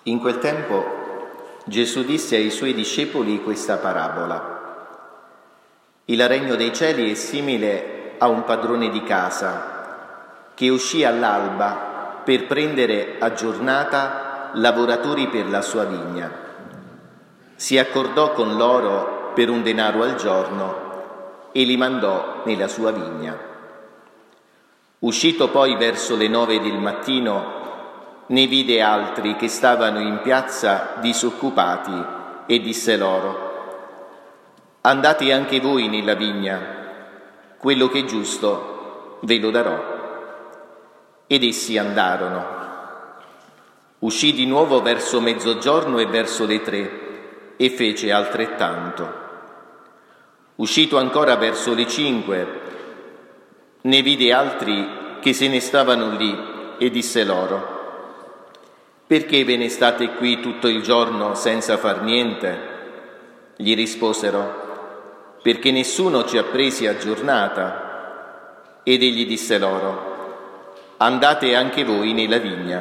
In quel tempo Gesù disse ai suoi discepoli questa parabola. Il regno dei cieli è simile a un padrone di casa che uscì all'alba per prendere a giornata lavoratori per la sua vigna. Si accordò con loro per un denaro al giorno e li mandò nella sua vigna. Uscito poi verso le 9 del mattino, ne vide altri che stavano in piazza disoccupati e disse loro: andate anche voi nella vigna, quello che è giusto ve lo darò. Ed essi andarono. Uscì di nuovo verso mezzogiorno e verso le 3 e fece altrettanto. Uscito ancora verso le 5, ne vide altri che se ne stavano lì e disse loro: perché ve ne state qui tutto il giorno senza far niente? Gli risposero: perché nessuno ci ha presi a giornata. Ed egli disse loro: andate anche voi nella vigna.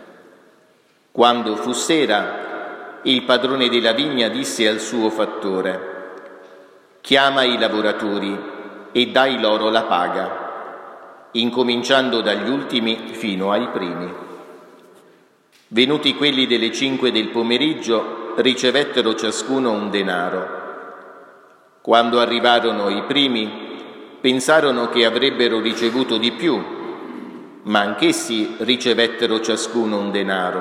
Quando fu sera, il padrone della vigna disse al suo fattore: chiama i lavoratori e dai loro la paga, incominciando dagli ultimi fino ai primi. Venuti quelli delle 5 del pomeriggio, ricevettero ciascuno un denaro. Quando arrivarono i primi, pensarono che avrebbero ricevuto di più, ma anch'essi ricevettero ciascuno un denaro.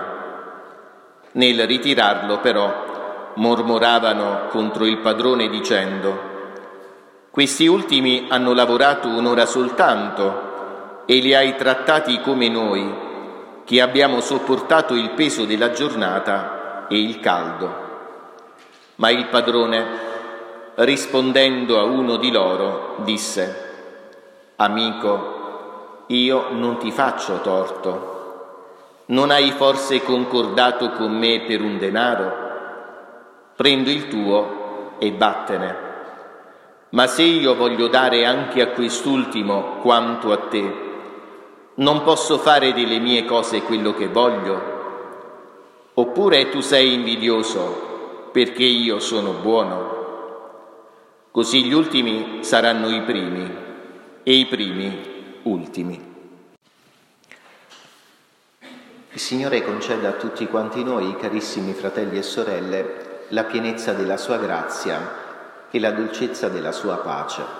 Nel ritirarlo, però, mormoravano contro il padrone dicendo: questi ultimi hanno lavorato un'ora soltanto e li hai trattati come noi, che abbiamo sopportato il peso della giornata e il caldo. Ma il padrone, rispondendo a uno di loro, disse: amico, io non ti faccio torto. Non hai forse concordato con me per un denaro? Prendo il tuo e vattene. Ma se io voglio dare anche a quest'ultimo quanto a te, non posso fare delle mie cose quello che voglio? Oppure tu sei invidioso perché io sono buono? Così gli ultimi saranno i primi e i primi ultimi. Il Signore conceda a tutti quanti noi, carissimi fratelli e sorelle, la pienezza della sua grazia e la dolcezza della sua pace.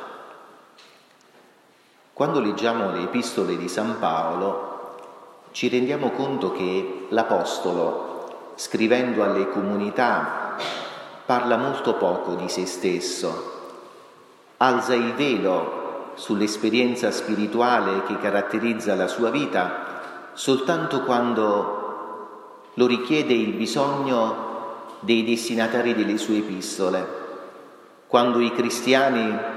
Quando leggiamo le epistole di San Paolo, ci rendiamo conto che l'Apostolo, scrivendo alle comunità, parla molto poco di se stesso, alza il velo sull'esperienza spirituale che caratterizza la sua vita soltanto quando lo richiede il bisogno dei destinatari delle sue epistole, quando i cristiani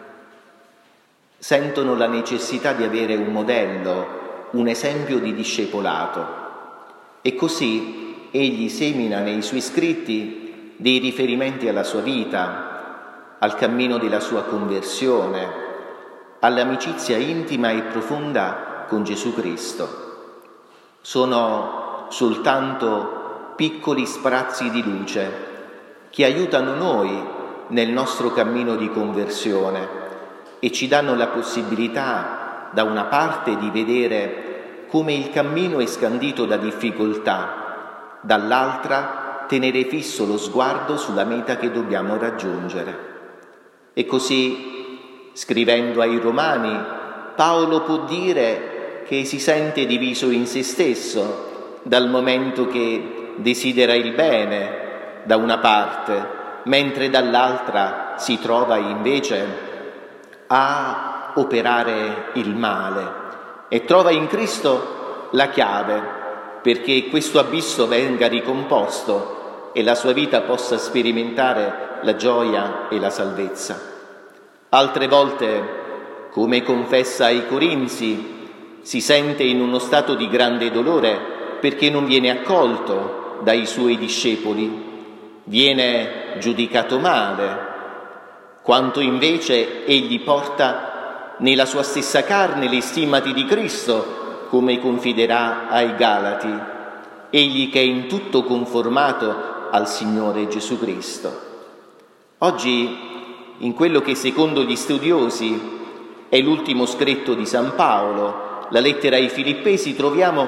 sentono la necessità di avere un modello, un esempio di discepolato. E così egli semina nei suoi scritti dei riferimenti alla sua vita, al cammino della sua conversione, all'amicizia intima e profonda con Gesù Cristo. Sono soltanto piccoli sprazzi di luce che aiutano noi nel nostro cammino di conversione e ci danno la possibilità, da una parte, di vedere come il cammino è scandito da difficoltà, dall'altra tenere fisso lo sguardo sulla meta che dobbiamo raggiungere. E così, scrivendo ai Romani, Paolo può dire che si sente diviso in se stesso, dal momento che desidera il bene da una parte, mentre dall'altra si trova invece a operare il male, e trova in Cristo la chiave perché questo abisso venga ricomposto e la sua vita possa sperimentare la gioia e la salvezza. Altre volte, come confessa ai Corinzi, si sente in uno stato di grande dolore perché non viene accolto dai suoi discepoli, viene giudicato male, quanto invece egli porta nella sua stessa carne le stimati di Cristo, come confiderà ai Galati. egli che è in tutto conformato al Signore Gesù Cristo. Oggi, in quello che secondo gli studiosi è l'ultimo scritto di San Paolo, la lettera ai Filippesi, troviamo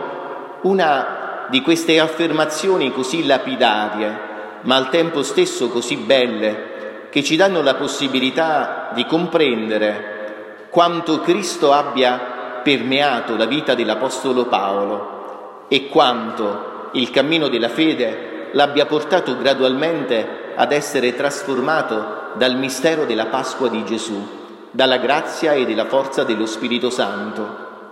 una di queste affermazioni così lapidarie, ma al tempo stesso così belle, che ci danno la possibilità di comprendere quanto Cristo abbia permeato la vita dell'Apostolo Paolo e quanto il cammino della fede l'abbia portato gradualmente ad essere trasformato dal mistero della Pasqua di Gesù, dalla grazia e della forza dello Spirito Santo,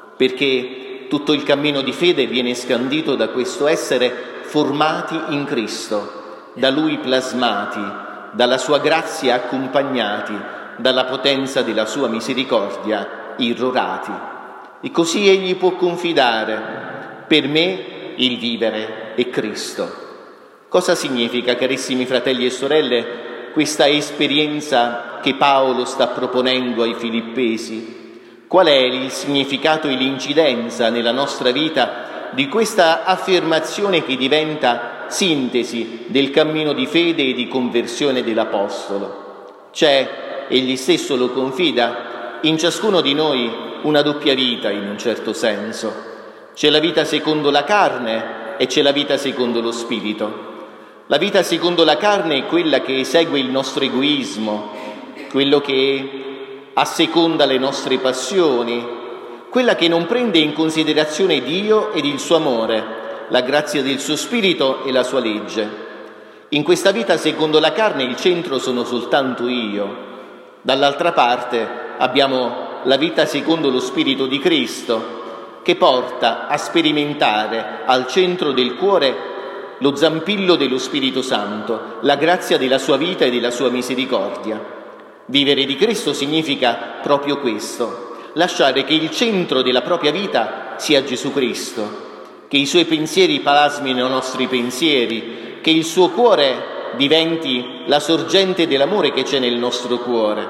perché tutto il cammino di fede viene scandito da questo essere formati in Cristo, da Lui plasmati, dalla sua grazia accompagnati, dalla potenza della sua misericordia irrorati. E così egli può confidare: per me il vivere è Cristo. Cosa significa, carissimi fratelli e sorelle, questa esperienza che Paolo sta proponendo ai Filippesi? Qual è il significato e l'incidenza nella nostra vita di questa affermazione che diventa sintesi del cammino di fede e di conversione dell'Apostolo? C'è, egli stesso lo confida, in ciascuno di noi una doppia vita in un certo senso. C'è la vita secondo la carne e c'è la vita secondo lo Spirito. La vita secondo la carne è quella che segue il nostro egoismo, quello che asseconda le nostre passioni, quella che non prende in considerazione Dio ed il suo amore, la grazia del suo Spirito e la sua legge. In questa vita secondo la carne il centro sono soltanto io. Dall'altra parte abbiamo la vita secondo lo Spirito di Cristo, che porta a sperimentare al centro del cuore lo zampillo dello Spirito Santo, la grazia della sua vita e della sua misericordia. Vivere di Cristo significa proprio questo: lasciare che il centro della propria vita sia Gesù Cristo, che i suoi pensieri plasmino i nostri pensieri, che il suo cuore diventi la sorgente dell'amore che c'è nel nostro cuore.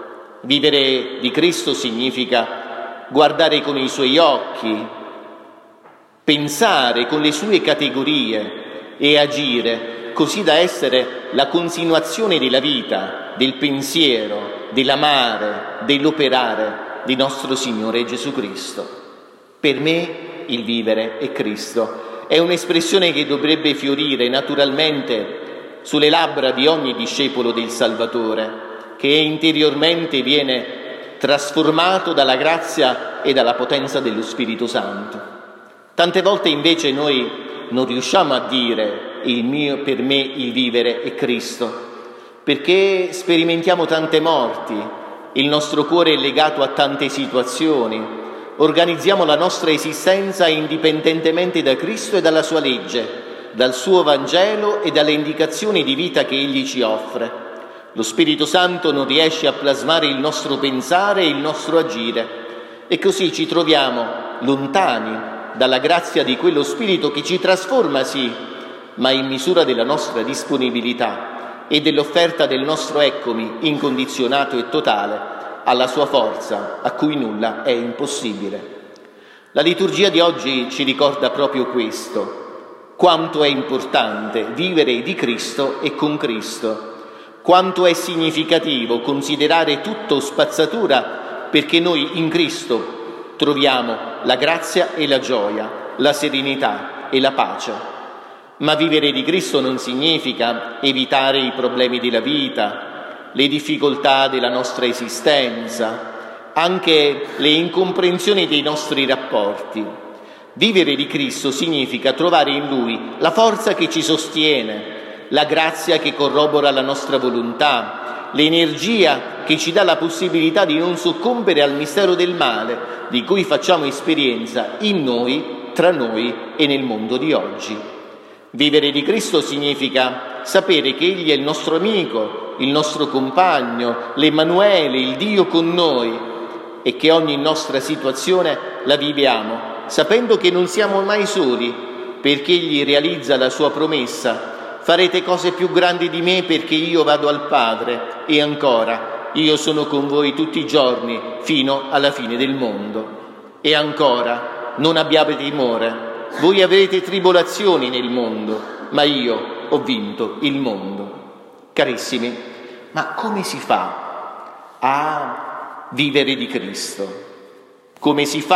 Vivere di Cristo significa guardare con i suoi occhi, pensare con le sue categorie e agire così da essere la continuazione della vita, del pensiero, dell'amare, dell'operare di nostro Signore Gesù Cristo. Per me il vivere è Cristo. È un'espressione che dovrebbe fiorire naturalmente sulle labbra di ogni discepolo del Salvatore, che interiormente viene trasformato dalla grazia e dalla potenza dello Spirito Santo. Tante volte invece noi non riusciamo a dire per me il vivere è Cristo, perché sperimentiamo tante morti, il nostro cuore è legato a tante situazioni, organizziamo la nostra esistenza indipendentemente da Cristo e dalla sua legge, dal suo Vangelo e dalle indicazioni di vita che Egli ci offre. Lo Spirito Santo non riesce a plasmare il nostro pensare e il nostro agire, e così ci troviamo lontani dalla grazia di quello Spirito che ci trasforma, sì, ma in misura della nostra disponibilità e dell'offerta del nostro eccomi incondizionato e totale alla sua forza, a cui nulla è impossibile. La liturgia di oggi ci ricorda proprio questo: quanto è importante vivere di Cristo e con Cristo, quanto è significativo considerare tutto spazzatura, perché noi in Cristo troviamo la grazia e la gioia, la serenità e la pace. Ma vivere di Cristo non significa evitare i problemi della vita, le difficoltà della nostra esistenza, anche le incomprensioni dei nostri rapporti. Vivere di Cristo significa trovare in Lui la forza che ci sostiene, la grazia che corrobora la nostra volontà, l'energia che ci dà la possibilità di non soccombere al mistero del male di cui facciamo esperienza in noi, tra noi e nel mondo di oggi. Vivere di Cristo significa sapere che Egli è il nostro amico, il nostro compagno, l'Emanuele, il Dio con noi, e che ogni nostra situazione la viviamo, sapendo che non siamo mai soli, perché Egli realizza la sua promessa: farete cose più grandi di me perché io vado al Padre, e ancora, io sono con voi tutti i giorni fino alla fine del mondo. E ancora, non abbiate timore, Voi avrete tribolazioni nel mondo, ma io ho vinto il mondo. Carissimi, ma come si fa a vivere di Cristo? Come si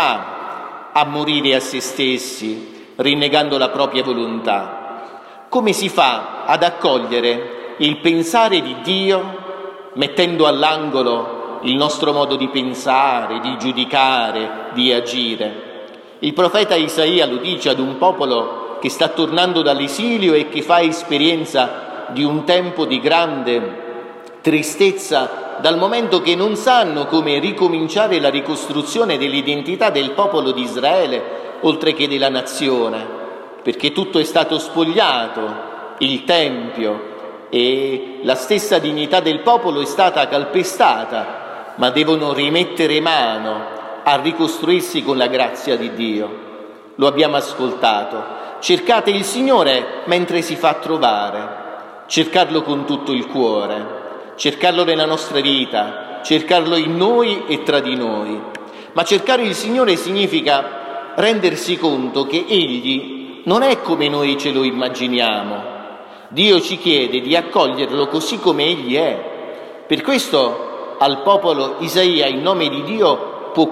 fa a morire a se stessi, rinnegando la propria volontà? Come si fa ad accogliere il pensare di Dio, mettendo all'angolo il nostro modo di pensare, di giudicare, di agire? Il profeta Isaia lo dice ad un popolo che sta tornando dall'esilio e che fa esperienza di un tempo di grande tristezza, dal momento che non sanno come ricominciare la ricostruzione dell'identità del popolo di Israele, oltre che della nazione, perché tutto è stato spogliato, il Tempio e la stessa dignità del popolo è stata calpestata, ma devono rimettere mano a ricostruirsi con la grazia di Dio. Lo abbiamo ascoltato. Cercate il Signore mentre si fa trovare. Cercarlo con tutto il cuore, cercarlo nella nostra vita, cercarlo in noi e tra di noi. Ma cercare il Signore significa rendersi conto che Egli non è come noi ce lo immaginiamo. Dio ci chiede di accoglierlo così come Egli è. Per questo al popolo Isaia, in nome di Dio, può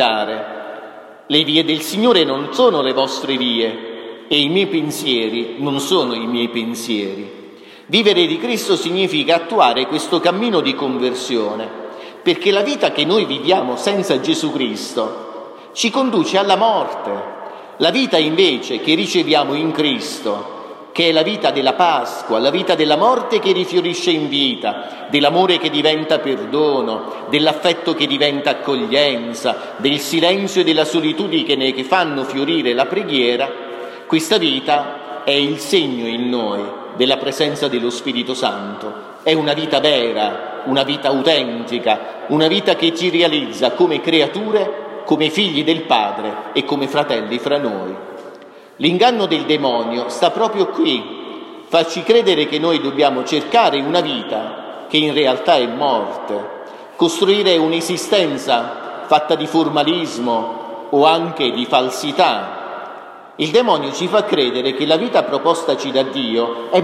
confidare: le vie del Signore non sono le vostre vie e i miei pensieri non sono i miei pensieri. Vivere di Cristo significa attuare questo cammino di conversione, perché la vita che noi viviamo senza Gesù Cristo ci conduce alla morte. La vita invece che riceviamo in Cristo, che è la vita della Pasqua, la vita della morte che rifiorisce in vita, dell'amore che diventa perdono, dell'affetto che diventa accoglienza, del silenzio e della solitudine che fanno fiorire la preghiera, questa vita è il segno in noi della presenza dello Spirito Santo. È una vita vera, una vita autentica, una vita che ci realizza come creature, come figli del Padre e come fratelli fra noi. L'inganno del demonio sta proprio qui, farci credere che noi dobbiamo cercare una vita che in realtà è morte, costruire un'esistenza fatta di formalismo o anche di falsità. Il demonio ci fa credere che la vita propostaci da Dio è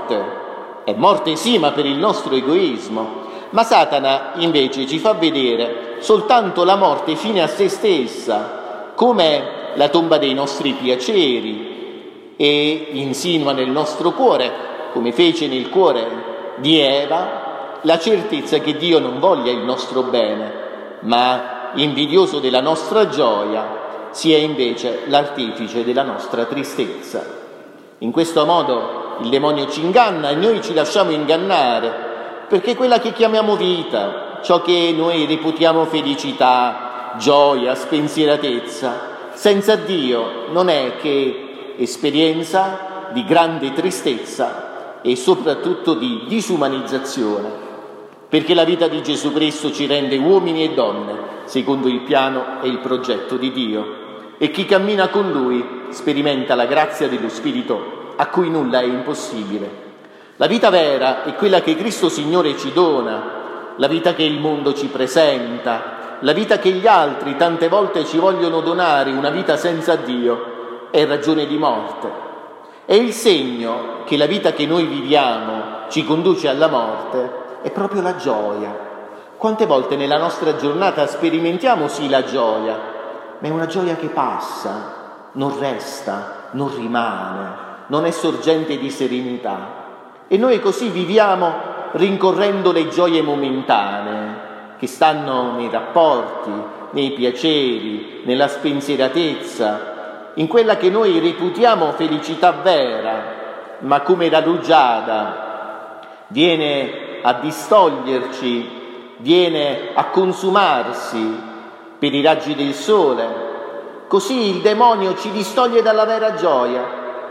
morte sì, ma per il nostro egoismo. Ma Satana invece ci fa vedere soltanto la morte fine a se stessa, come la tomba dei nostri piaceri, e insinua nel nostro cuore, come fece nel cuore di Eva, la certezza che Dio non voglia il nostro bene, ma invidioso della nostra gioia sia invece l'artefice della nostra tristezza. In questo modo il demonio ci inganna e noi ci lasciamo ingannare, perché quella che chiamiamo vita, ciò che noi reputiamo felicità, gioia, spensieratezza, senza Dio non è che esperienza di grande tristezza e soprattutto di disumanizzazione, perché la vita di Gesù Cristo ci rende uomini e donne secondo il piano e il progetto di Dio. E chi cammina con Lui sperimenta la grazia dello Spirito a cui nulla è impossibile. La vita vera è quella che Cristo Signore ci dona, la vita che il mondo ci presenta, la vita che gli altri tante volte ci vogliono donare, una vita senza Dio, è ragione di morte. E il segno che la vita che noi viviamo ci conduce alla morte è proprio la gioia. Quante volte nella nostra giornata sperimentiamo sì la gioia, ma è una gioia che passa, non resta, non rimane, non è sorgente di serenità. E noi così viviamo rincorrendo le gioie momentanee che stanno nei rapporti, nei piaceri, nella spensieratezza, in quella che noi reputiamo felicità vera, ma come la rugiada viene a distoglierci, viene a consumarsi per i raggi del sole. Così il demonio ci distoglie dalla vera gioia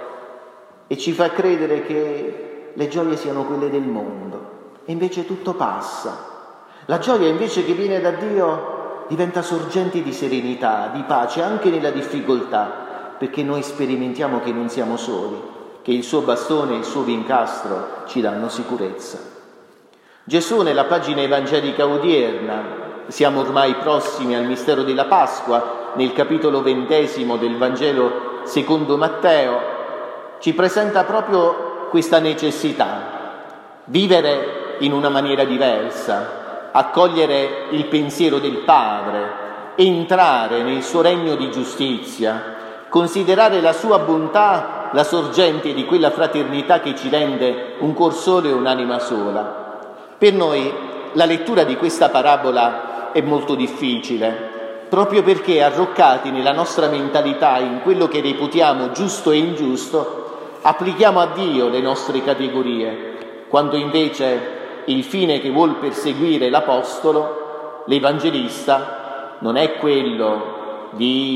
e ci fa credere che le gioie siano quelle del mondo, e invece tutto passa. La gioia invece che viene da Dio diventa sorgente di serenità, di pace anche nella difficoltà, perché noi sperimentiamo che non siamo soli, che il suo bastone e il suo vincastro ci danno sicurezza. Gesù nella pagina evangelica odierna, siamo ormai prossimi al mistero della Pasqua, nel capitolo 20 del Vangelo secondo Matteo ci presenta proprio questa necessità: vivere in una maniera diversa, accogliere il pensiero del Padre, entrare nel suo regno di giustizia, considerare la sua bontà la sorgente di quella fraternità che ci rende un cor solo e un'anima sola. Per noi la lettura di questa parabola è molto difficile, proprio perché arroccati nella nostra mentalità in quello che reputiamo giusto e ingiusto, applichiamo a Dio le nostre categorie, quando invece il fine che vuol perseguire l'Apostolo, l'Evangelista, non è quello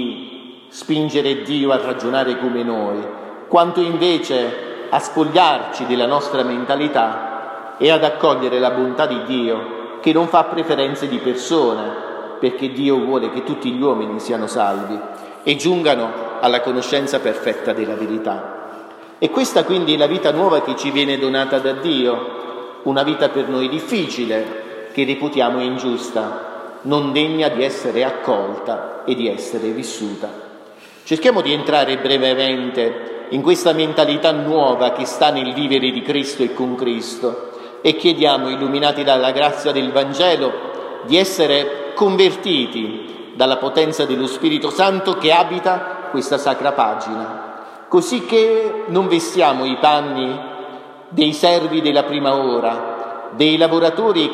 di spingere Dio a ragionare come noi, quanto invece a spogliarci della nostra mentalità e ad accogliere la bontà di Dio, che non fa preferenze di persone, perché Dio vuole che tutti gli uomini siano salvi e giungano alla conoscenza perfetta della verità. E questa quindi è la vita nuova che ci viene donata da Dio, una vita per noi difficile, che reputiamo ingiusta, non degna di essere accolta e di essere vissuta. Cerchiamo di entrare brevemente in questa mentalità nuova che sta nel vivere di Cristo e con Cristo e chiediamo, illuminati dalla grazia del Vangelo, di essere convertiti dalla potenza dello Spirito Santo che abita questa sacra pagina, così che non vestiamo i panni dei servi della prima ora, dei lavoratori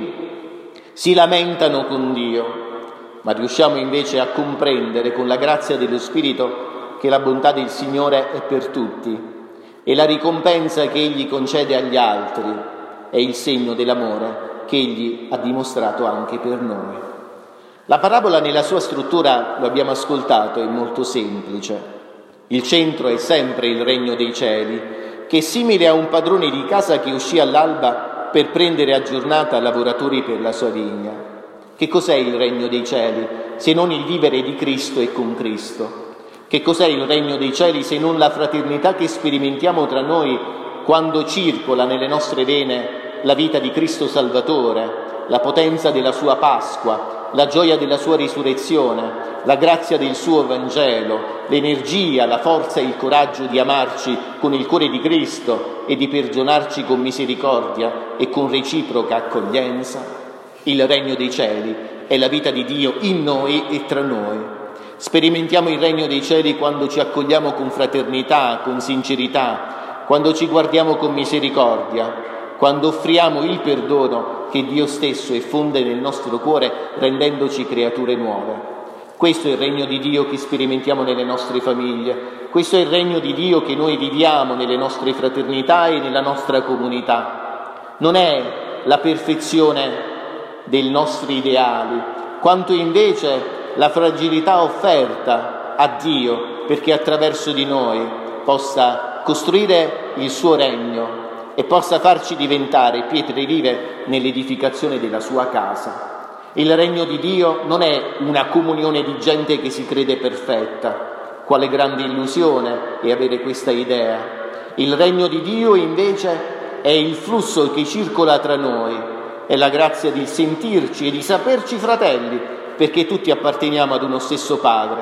che si lamentano con Dio, ma riusciamo invece a comprendere con la grazia dello Spirito che la bontà del Signore è per tutti e la ricompensa che Egli concede agli altri è il segno dell'amore che Egli ha dimostrato anche per noi. La parabola nella sua struttura, lo abbiamo ascoltato, è molto semplice. Il centro è sempre il regno dei cieli, che è simile a un padrone di casa che uscì all'alba per prendere a giornata lavoratori per la sua vigna. Che cos'è il regno dei cieli se non il vivere di Cristo e con Cristo? Che cos'è il regno dei cieli se non la fraternità che sperimentiamo tra noi quando circola nelle nostre vene la vita di Cristo Salvatore, la potenza della sua Pasqua, la gioia della sua risurrezione, la grazia del suo Vangelo, l'energia, la forza e il coraggio di amarci con il cuore di Cristo e di perdonarci con misericordia e con reciproca accoglienza? Il regno dei cieli è la vita di Dio in noi e tra noi. Sperimentiamo il regno dei cieli quando ci accogliamo con fraternità, con sincerità, quando ci guardiamo con misericordia, quando offriamo il perdono che Dio stesso effonde nel nostro cuore rendendoci creature nuove. Questo è il regno di Dio che sperimentiamo nelle nostre famiglie, questo è il regno di Dio che noi viviamo nelle nostre fraternità e nella nostra comunità. Non è la perfezione dei nostri ideali, quanto invece la fragilità offerta a Dio perché attraverso di noi possa costruire il suo regno e possa farci diventare pietre vive nell'edificazione della sua casa. Il regno di Dio non è una comunione di gente che si crede perfetta. Quale grande illusione è avere questa idea. Il regno di Dio invece è il flusso che circola tra noi, è la grazia di sentirci e di saperci fratelli, perché tutti apparteniamo ad uno stesso Padre.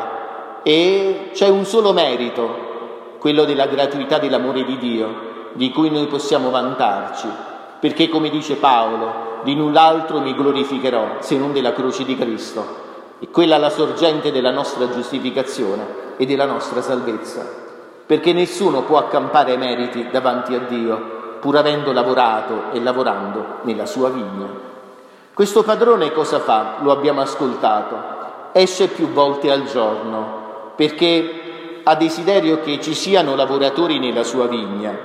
E c'è un solo merito, quello della gratuità dell'amore di Dio, di cui noi possiamo vantarci, perché come dice Paolo, di null'altro mi glorificherò se non della croce di Cristo, e quella è la sorgente della nostra giustificazione e della nostra salvezza, perché nessuno può accampare meriti davanti a Dio, pur avendo lavorato e lavorando nella sua vigna. Questo padrone cosa fa? Lo abbiamo ascoltato, esce più volte al giorno, perché ha desiderio che ci siano lavoratori nella sua vigna.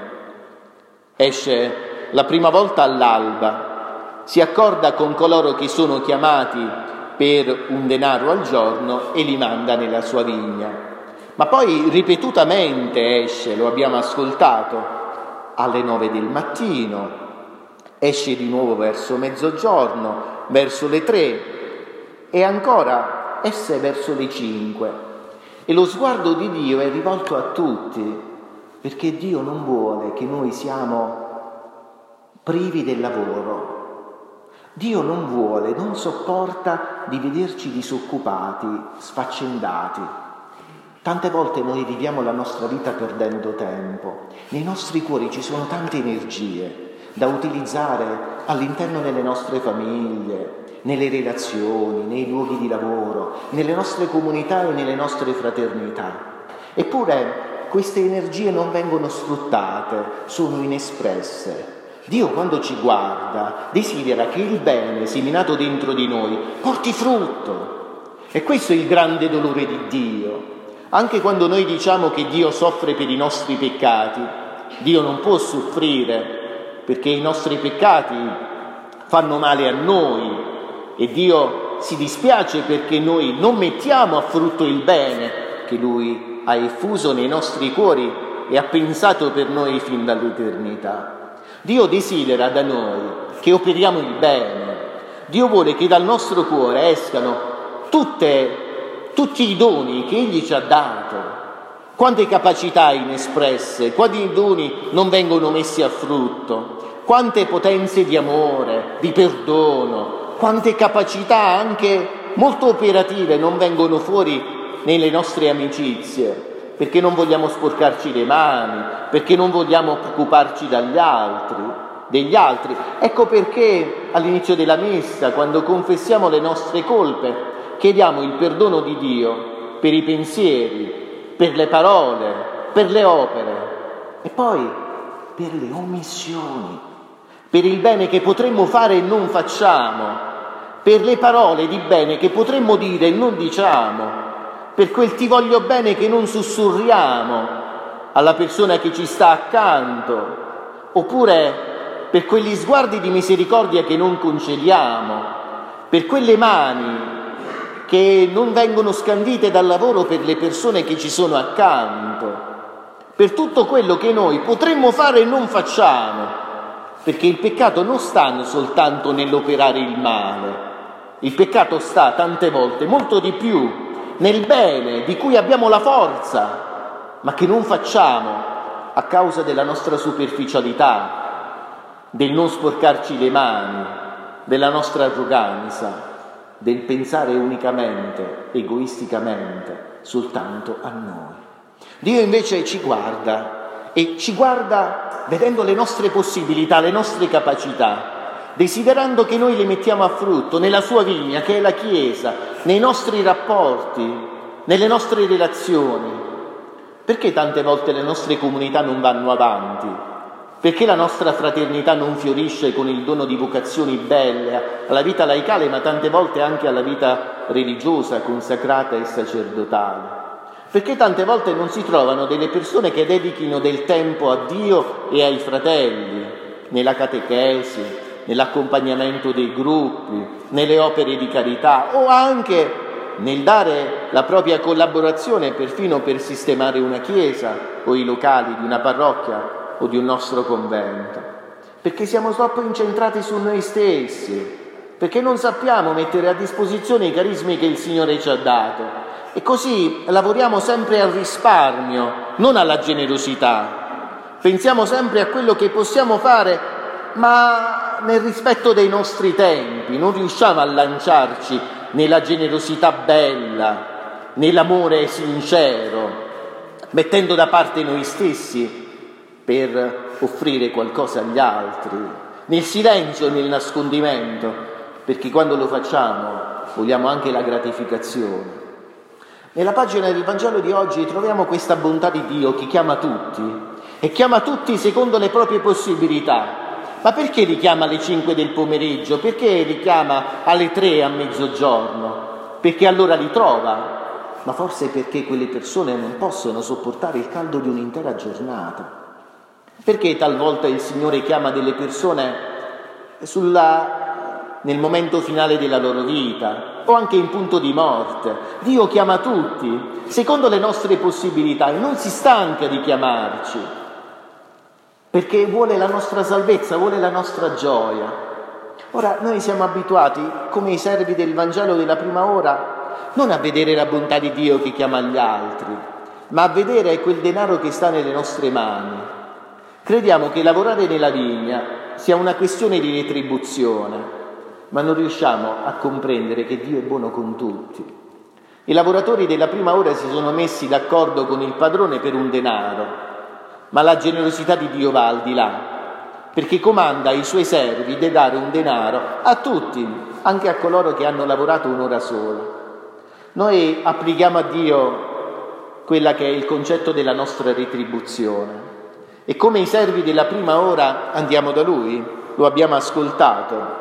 Esce la prima volta all'alba, si accorda con coloro che sono chiamati per un denaro al giorno e li manda nella sua vigna. Ma poi ripetutamente esce, lo abbiamo ascoltato, alle 9 del mattino, esce di nuovo verso mezzogiorno, verso le 3 e ancora esce verso le 5. E lo sguardo di Dio è rivolto a tutti, perché Dio non vuole che noi siamo privi del lavoro. Dio non vuole, non sopporta di vederci disoccupati, sfaccendati. Tante volte noi viviamo la nostra vita perdendo tempo. Nei nostri cuori ci sono tante energie da utilizzare all'interno delle nostre famiglie, nelle relazioni, nei luoghi di lavoro, nelle nostre comunità e nelle nostre fraternità. Eppure queste energie non vengono sfruttate, sono inespresse. Dio, quando ci guarda, desidera che il bene seminato dentro di noi porti frutto. E questo è il grande dolore di Dio. Anche quando noi diciamo che Dio soffre per i nostri peccati, Dio non può soffrire perché i nostri peccati fanno male a noi e Dio si dispiace perché noi non mettiamo a frutto il bene che Lui ha effuso nei nostri cuori e ha pensato per noi fin dall'eternità. Dio desidera da noi che operiamo il bene. Dio vuole che dal nostro cuore escano tutti i doni che Egli ci ha dato. Quante capacità inespresse, quanti doni non vengono messi a frutto, quante potenze di amore, di perdono, quante capacità anche molto operative non vengono fuori nelle nostre amicizie, perché non vogliamo sporcarci le mani, perché non vogliamo occuparci degli altri. Ecco perché all'inizio della messa, quando confessiamo le nostre colpe, chiediamo il perdono di Dio per i pensieri, per le parole, per le opere e poi per le omissioni, per il bene che potremmo fare e non facciamo, per le parole di bene che potremmo dire e non diciamo, per quel ti voglio bene che non sussurriamo alla persona che ci sta accanto, oppure per quegli sguardi di misericordia che non concediamo, per quelle mani che non vengono scandite dal lavoro per le persone che ci sono accanto, per tutto quello che noi potremmo fare e non facciamo, perché il peccato non sta soltanto nell'operare il male, il peccato sta tante volte molto di più nel bene di cui abbiamo la forza, ma che non facciamo a causa della nostra superficialità, del non sporcarci le mani, della nostra arroganza, del pensare unicamente, egoisticamente, soltanto a noi. Dio invece ci guarda e ci guarda vedendo le nostre possibilità, le nostre capacità, desiderando che noi le mettiamo a frutto nella sua vigna, che è la Chiesa, nei nostri rapporti, nelle nostre relazioni. Perché tante volte le nostre comunità non vanno avanti? Perché la nostra fraternità non fiorisce con il dono di vocazioni belle alla vita laicale, ma tante volte anche alla vita religiosa, consacrata e sacerdotale? Perché tante volte non si trovano delle persone che dedichino del tempo a Dio e ai fratelli, nella catechesi, nell'accompagnamento dei gruppi, nelle opere di carità o anche nel dare la propria collaborazione perfino per sistemare una chiesa o i locali di una parrocchia o di un nostro convento, perché siamo troppo incentrati su noi stessi, perché non sappiamo mettere a disposizione i carismi che il Signore ci ha dato e così lavoriamo sempre al risparmio, non alla generosità. Pensiamo sempre a quello che possiamo fare, ma nel rispetto dei nostri tempi, non riusciamo a lanciarci nella generosità bella, nell'amore sincero, mettendo da parte noi stessi per offrire qualcosa agli altri, nel silenzio e nel nascondimento, perché quando lo facciamo vogliamo anche la gratificazione. Nella pagina del Vangelo di oggi troviamo questa bontà di Dio che chiama tutti e chiama tutti secondo le proprie possibilità. Ma perché li chiama alle 5 del pomeriggio? Perché li chiama alle 3 a mezzogiorno? Perché allora li trova? Ma forse perché quelle persone non possono sopportare il caldo di un'intera giornata. Perché talvolta il Signore chiama delle persone nel momento finale della loro vita o anche in punto di morte? Dio chiama tutti secondo le nostre possibilità e non si stanca di chiamarci, perché vuole la nostra salvezza, vuole la nostra gioia. Ora, noi siamo abituati, come i servi del Vangelo della prima ora, non a vedere la bontà di Dio che chiama gli altri, ma a vedere quel denaro che sta nelle nostre mani. Crediamo che lavorare nella vigna sia una questione di retribuzione, ma non riusciamo a comprendere che Dio è buono con tutti, I lavoratori della prima ora si sono messi d'accordo con il padrone per un denaro, ma la generosità di Dio va al di là, perché comanda ai suoi servi di dare un denaro a tutti, anche a coloro che hanno lavorato un'ora sola. Noi applichiamo a Dio quella che è il concetto della nostra retribuzione e come i servi della prima ora andiamo da Lui, lo abbiamo ascoltato.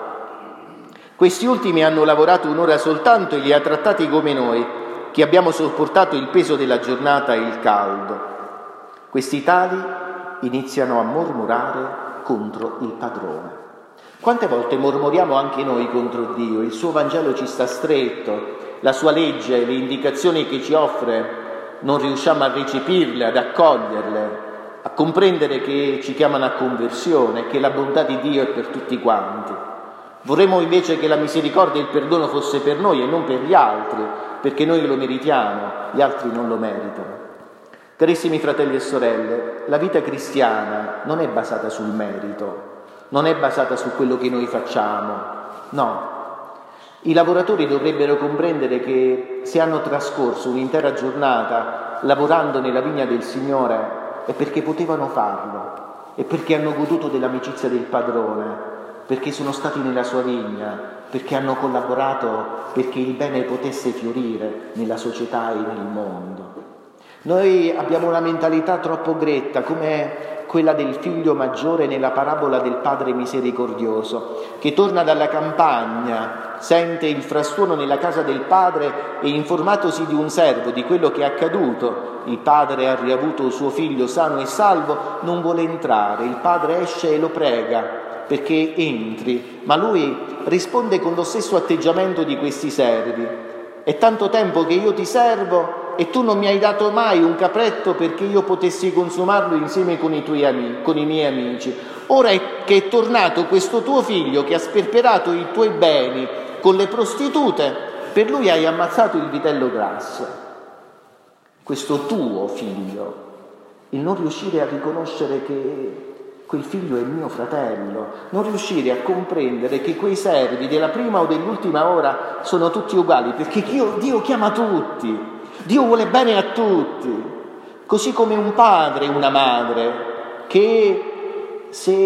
Questi ultimi hanno lavorato un'ora soltanto e li ha trattati come noi, che abbiamo sopportato il peso della giornata e il caldo. Questi tali iniziano a mormorare contro il padrone. Quante volte mormoriamo anche noi contro Dio? Il suo Vangelo ci sta stretto, la sua legge, le indicazioni che ci offre, non riusciamo a recepirle, ad accoglierle, a comprendere che ci chiamano a conversione, che la bontà di Dio è per tutti quanti. Vorremmo invece che la misericordia e il perdono fosse per noi e non per gli altri, perché noi lo meritiamo, gli altri non lo meritano. Carissimi fratelli e sorelle, la vita cristiana non è basata sul merito, non è basata su quello che noi facciamo, no. I lavoratori dovrebbero comprendere che se hanno trascorso un'intera giornata lavorando nella vigna del Signore è perché potevano farlo, è perché hanno goduto dell'amicizia del padrone, perché sono stati nella sua vigna, perché hanno collaborato perché il bene potesse fiorire nella società e nel mondo. Noi abbiamo una mentalità troppo gretta, come quella del figlio maggiore nella parabola del padre misericordioso, che torna dalla campagna, sente il frastuono nella casa del padre e, informatosi di un servo di quello che è accaduto, il padre ha riavuto il suo figlio sano e salvo, non vuole entrare. Il padre esce e lo prega perché entri, ma lui risponde con lo stesso atteggiamento di questi servi: è tanto tempo che io ti servo e tu non mi hai dato mai un capretto perché io potessi consumarlo insieme con i miei amici. Ora che è tornato questo tuo figlio che ha sperperato i tuoi beni con le prostitute, per lui hai ammazzato il vitello grasso. Questo tuo figlio, il non riuscire a riconoscere che quel figlio è mio fratello, non riuscire a comprendere che quei servi della prima o dell'ultima ora sono tutti uguali, perché Dio chiama tutti, Dio vuole bene a tutti, così come un padre e una madre che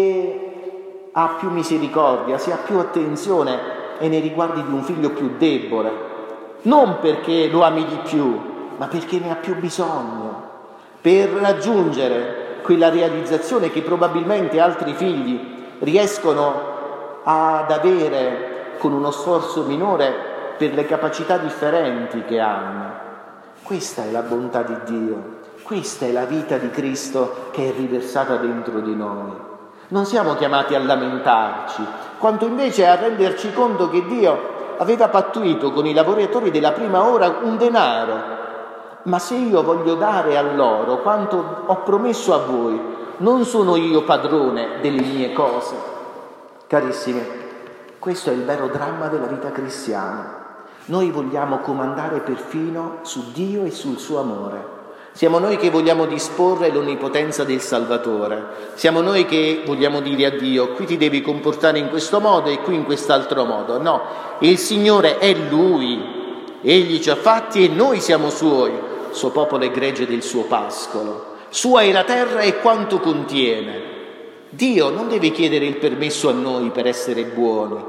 se ha più misericordia, se ha più attenzione è nei riguardi di un figlio più debole, non perché lo ami di più, ma perché ne ha più bisogno, per raggiungere quella realizzazione che probabilmente altri figli riescono ad avere con uno sforzo minore per le capacità differenti che hanno. Questa è la bontà di Dio, questa è la vita di Cristo che è riversata dentro di noi. Non siamo chiamati a lamentarci, quanto invece a renderci conto che Dio aveva pattuito con i lavoratori della prima ora un denaro. Ma se io voglio dare a loro quanto ho promesso a voi, non sono io padrone delle mie cose. Carissimi, questo è il vero dramma della vita cristiana. Noi vogliamo comandare perfino su Dio e sul suo amore. Siamo noi che vogliamo disporre l'onnipotenza del Salvatore. Siamo noi che vogliamo dire a Dio: qui ti devi comportare in questo modo e qui in quest'altro modo. No, il Signore è Lui, Egli ci ha fatti e noi siamo Suoi, suo popolo è gregge del suo pascolo. Sua è la terra e quanto contiene. Dio non deve chiedere il permesso a noi per essere buoni,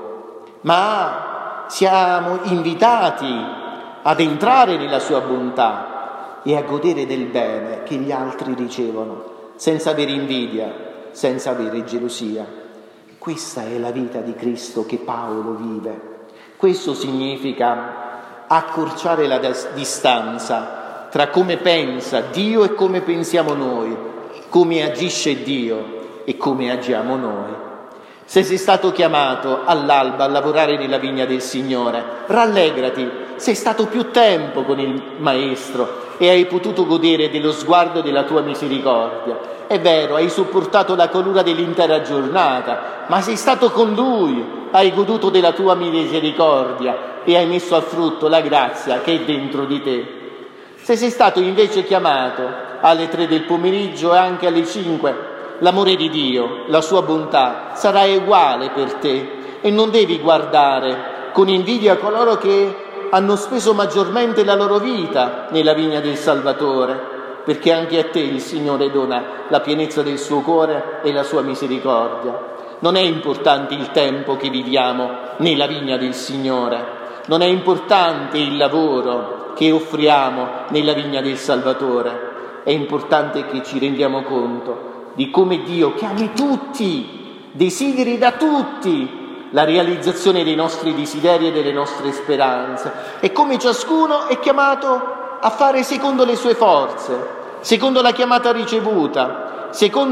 ma siamo invitati ad entrare nella sua bontà e a godere del bene che gli altri ricevono, senza avere invidia, senza avere gelosia. Questa è la vita di Cristo che Paolo vive. Questo significa accorciare la distanza tra come pensa Dio e come pensiamo noi, come agisce Dio e come agiamo noi. Se sei stato chiamato all'alba a lavorare nella vigna del Signore, rallegrati, sei stato più tempo con il Maestro e hai potuto godere dello sguardo della tua misericordia. È vero, hai sopportato la calura dell'intera giornata, ma sei stato con Lui, hai goduto della tua misericordia e hai messo a frutto la grazia che è dentro di te. Se sei stato invece chiamato alle 3 del pomeriggio e anche alle 5, l'amore di Dio, la sua bontà sarà uguale per te e non devi guardare con invidia coloro che hanno speso maggiormente la loro vita nella vigna del Salvatore, perché anche a te il Signore dona la pienezza del suo cuore e la sua misericordia. Non è importante il tempo che viviamo nella vigna del Signore, non è importante il lavoro che offriamo nella vigna del Salvatore, è importante che ci rendiamo conto di come Dio chiami tutti, desideri da tutti la realizzazione dei nostri desideri e delle nostre speranze, e come ciascuno è chiamato a fare secondo le sue forze, secondo la chiamata ricevuta,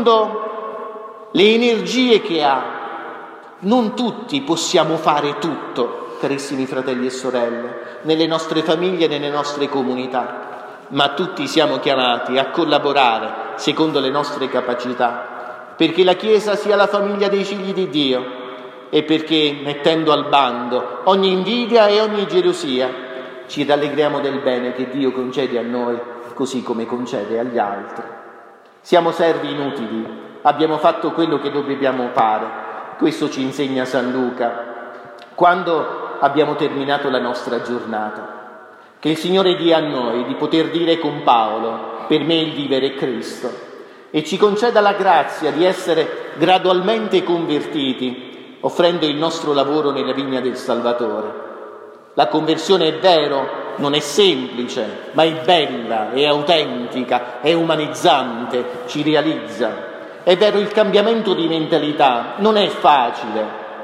secondo le energie che ha. Non tutti possiamo fare tutto, carissimi fratelli e sorelle, nelle nostre famiglie e nelle nostre comunità, ma tutti siamo chiamati a collaborare secondo le nostre capacità, perché la Chiesa sia la famiglia dei figli di Dio e perché, mettendo al bando ogni invidia e ogni gelosia, ci rallegriamo del bene che Dio concede a noi, così come concede agli altri. Siamo servi inutili, abbiamo fatto quello che dobbiamo fare. Questo ci insegna San Luca quando abbiamo terminato la nostra giornata. Che il Signore dia a noi di poter dire con Paolo: per me il vivere è Cristo, e ci conceda la grazia di essere gradualmente convertiti, offrendo il nostro lavoro nella vigna del Salvatore. La conversione, è vero, non è semplice, ma è bella, è autentica, è umanizzante, ci realizza. È vero, il cambiamento di mentalità non è facile,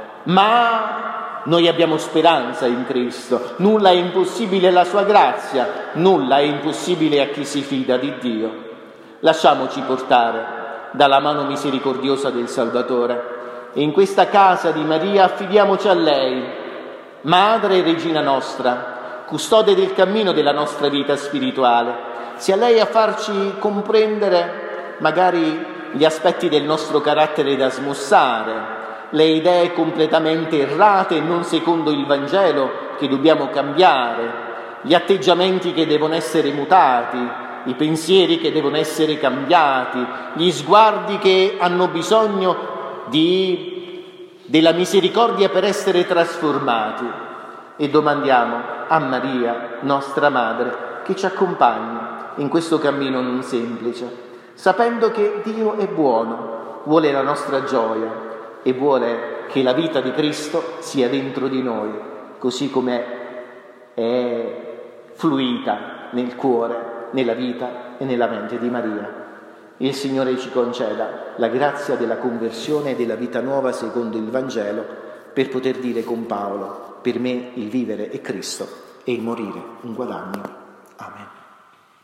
ma noi abbiamo speranza in Cristo. Nulla è impossibile alla sua grazia, nulla è impossibile a chi si fida di Dio. Lasciamoci portare dalla mano misericordiosa del Salvatore e in questa casa di Maria affidiamoci a lei, Madre e Regina nostra, custode del cammino della nostra vita spirituale. Sia lei a farci comprendere magari gli aspetti del nostro carattere da smussare, le idee completamente errate e non secondo il Vangelo che dobbiamo cambiare, gli atteggiamenti che devono essere mutati, i pensieri che devono essere cambiati, gli sguardi che hanno bisogno della misericordia per essere trasformati. E domandiamo a Maria, nostra Madre, che ci accompagni in questo cammino non semplice, sapendo che Dio è buono, vuole la nostra gioia e vuole che la vita di Cristo sia dentro di noi, così come è fluita nel cuore, nella vita e nella mente di Maria. Il Signore ci conceda la grazia della conversione e della vita nuova secondo il Vangelo, per poter dire con Paolo: per me il vivere è Cristo e il morire un guadagno. Amen.